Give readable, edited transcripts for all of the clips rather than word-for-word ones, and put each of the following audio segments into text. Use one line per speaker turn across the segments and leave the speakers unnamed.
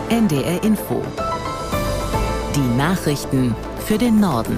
NDR Info. Die Nachrichten für den Norden.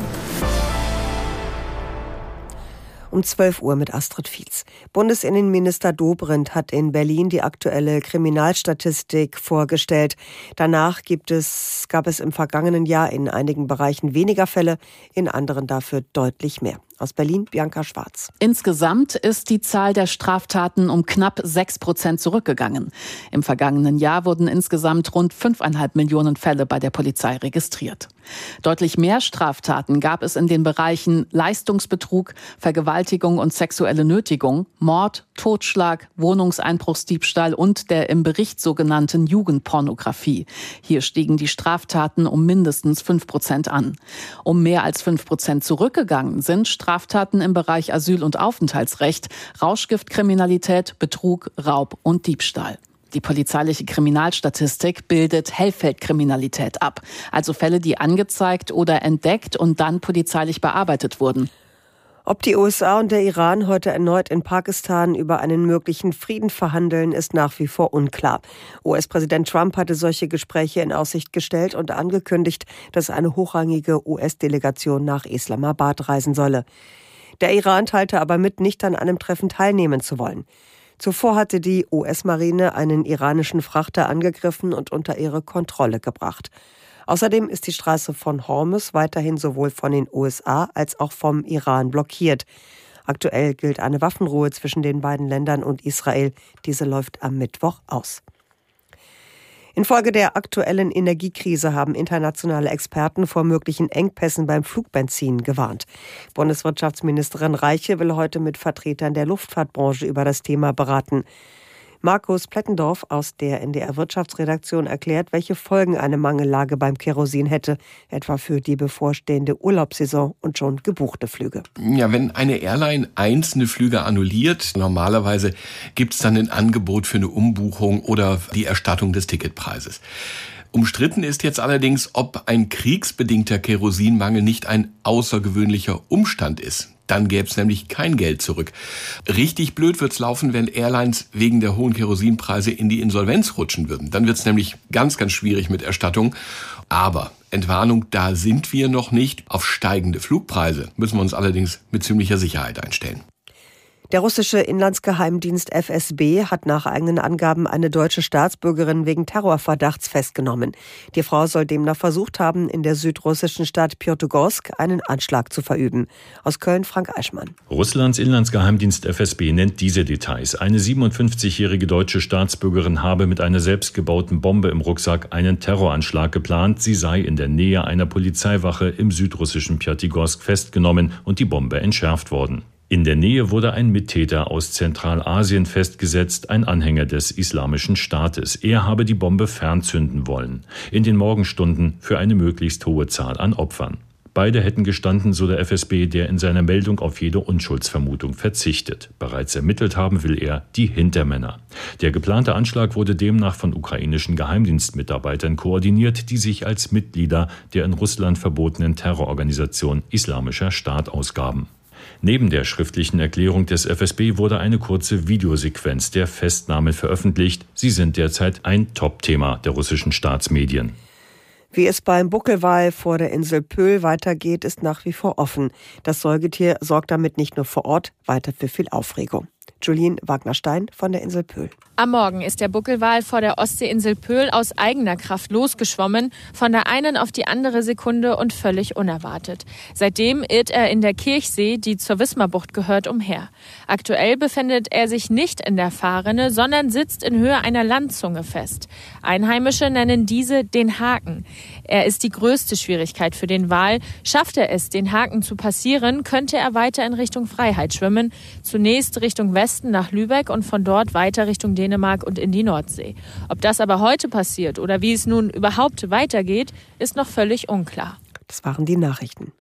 Um 12 Uhr mit Astrid Fietz. Bundesinnenminister Dobrindt hat in Berlin die aktuelle Kriminalstatistik vorgestellt. Danach gab es im vergangenen Jahr in einigen Bereichen weniger Fälle, in anderen dafür deutlich mehr. Aus Berlin, Bianca Schwarz.
Insgesamt ist die Zahl der Straftaten um knapp 6% zurückgegangen. Im vergangenen Jahr wurden insgesamt rund 5,5 Millionen Fälle bei der Polizei registriert. Deutlich mehr Straftaten gab es in den Bereichen Leistungsbetrug, Vergewaltigung und sexuelle Nötigung, Mord, Totschlag, Wohnungseinbruchsdiebstahl und der im Bericht sogenannten Jugendpornografie. Hier stiegen die Straftaten um mindestens 5% an. Um mehr als 5% zurückgegangen sind Straftaten im Bereich Asyl- und Aufenthaltsrecht, Rauschgiftkriminalität, Betrug, Raub und Diebstahl. Die polizeiliche Kriminalstatistik bildet Hellfeldkriminalität ab, also Fälle, die angezeigt oder entdeckt und dann polizeilich bearbeitet wurden.
Ob die USA und der Iran heute erneut in Pakistan über einen möglichen Frieden verhandeln, ist nach wie vor unklar. US-Präsident Trump hatte solche Gespräche in Aussicht gestellt und angekündigt, dass eine hochrangige US-Delegation nach Islamabad reisen solle. Der Iran teilte aber mit, nicht an einem Treffen teilnehmen zu wollen. Zuvor hatte die US-Marine einen iranischen Frachter angegriffen und unter ihre Kontrolle gebracht. Außerdem ist die Straße von Hormuz weiterhin sowohl von den USA als auch vom Iran blockiert. Aktuell gilt eine Waffenruhe zwischen den beiden Ländern und Israel. Diese läuft am Mittwoch aus. Infolge der aktuellen Energiekrise haben internationale Experten vor möglichen Engpässen beim Flugbenzin gewarnt. Bundeswirtschaftsministerin Reiche will heute mit Vertretern der Luftfahrtbranche über das Thema beraten. Markus Plettendorf aus der NDR-Wirtschaftsredaktion erklärt, welche Folgen eine Mangellage beim Kerosin hätte, etwa für die bevorstehende Urlaubssaison und schon gebuchte Flüge.
Ja, wenn eine Airline einzelne Flüge annulliert, normalerweise gibt es dann ein Angebot für eine Umbuchung oder die Erstattung des Ticketpreises. Umstritten ist jetzt allerdings, ob ein kriegsbedingter Kerosinmangel nicht ein außergewöhnlicher Umstand ist. Dann gäbe es nämlich kein Geld zurück. Richtig blöd wird's laufen, wenn Airlines wegen der hohen Kerosinpreise in die Insolvenz rutschen würden. Dann wird's nämlich ganz, ganz schwierig mit Erstattung. Aber Entwarnung, da sind wir noch nicht. Auf steigende Flugpreise müssen wir uns allerdings mit ziemlicher Sicherheit einstellen.
Der russische Inlandsgeheimdienst FSB hat nach eigenen Angaben eine deutsche Staatsbürgerin wegen Terrorverdachts festgenommen. Die Frau soll demnach versucht haben, in der südrussischen Stadt Pjotogorsk einen Anschlag zu verüben. Aus Köln Frank Eichmann.
Russlands Inlandsgeheimdienst FSB nennt diese Details. Eine 57-jährige deutsche Staatsbürgerin habe mit einer selbstgebauten Bombe im Rucksack einen Terroranschlag geplant. Sie sei in der Nähe einer Polizeiwache im südrussischen Pjotogorsk festgenommen und die Bombe entschärft worden. In der Nähe wurde ein Mittäter aus Zentralasien festgesetzt, ein Anhänger des Islamischen Staates. Er habe die Bombe fernzünden wollen, in den Morgenstunden für eine möglichst hohe Zahl an Opfern. Beide hätten gestanden, so der FSB, der in seiner Meldung auf jede Unschuldsvermutung verzichtet. Bereits ermittelt haben will er die Hintermänner. Der geplante Anschlag wurde demnach von ukrainischen Geheimdienstmitarbeitern koordiniert, die sich als Mitglieder der in Russland verbotenen Terrororganisation Islamischer Staat ausgaben. Neben der schriftlichen Erklärung des FSB wurde eine kurze Videosequenz der Festnahme veröffentlicht. Sie sind derzeit ein Top-Thema der russischen Staatsmedien.
Wie es beim Buckelwal vor der Insel Pöhl weitergeht, ist nach wie vor offen. Das Säugetier sorgt damit nicht nur vor Ort weiter für viel Aufregung. Julien Wagner-Stein von der Insel Pöhl.
Am Morgen ist der Buckelwal vor der Ostseeinsel Pöhl aus eigener Kraft losgeschwommen, von der einen auf die andere Sekunde und völlig unerwartet. Seitdem irrt er in der Kirchsee, die zur Wismarbucht gehört, umher. Aktuell befindet er sich nicht in der Fahrrinne, sondern sitzt in Höhe einer Landzunge fest. Einheimische nennen diese den Haken. Er ist die größte Schwierigkeit für den Wal. Schafft er es, den Haken zu passieren, könnte er weiter in Richtung Freiheit schwimmen. Zunächst Richtung Westen nach Lübeck und von dort weiter Richtung Dänemark und in die Nordsee. Ob das aber heute passiert oder wie es nun überhaupt weitergeht, ist noch völlig unklar.
Das waren die Nachrichten.